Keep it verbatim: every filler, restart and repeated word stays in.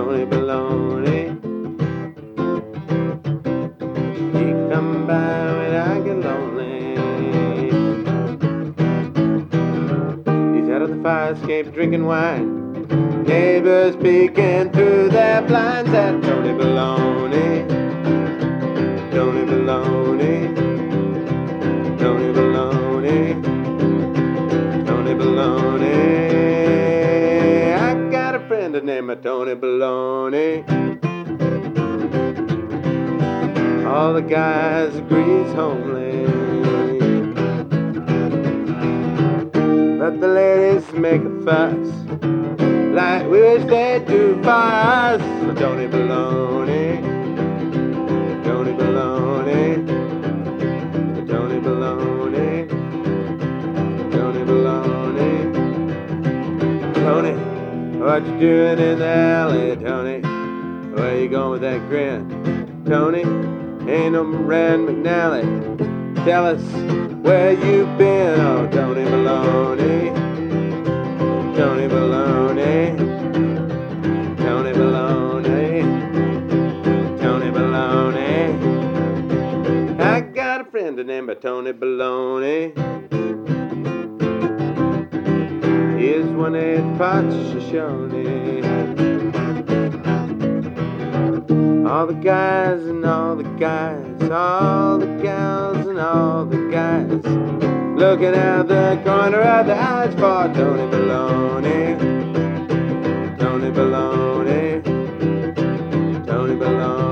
Tony Baloney. He come by when I get lonely. He's out of the fire escape drinking wine. Neighbors peeking through their blinds at Tony Baloney. Tony Baloney. Tony Baloney. Tony Baloney. I got a friend named Tony Baloney. All the guys agree he's homely, but the ladies make a fuss like we wish they'd do for us. Tony Baloney, Tony Baloney, Tony Baloney, Tony Baloney. Tony, what you doing in the alley, Tony? Where you going with that grin? Tony, ain't no Moran McNally. Tell us where you been, oh Tony Baloney. Tony Baloney, Tony Baloney, Tony Baloney. I got a friend named Tony Baloney. Here's one eight pots Shoshone. All the guys and all the guys, all the gals and all the guys, looking out the corner of the eyes for Tony Baloney. Tony Baloney. Tony Baloney.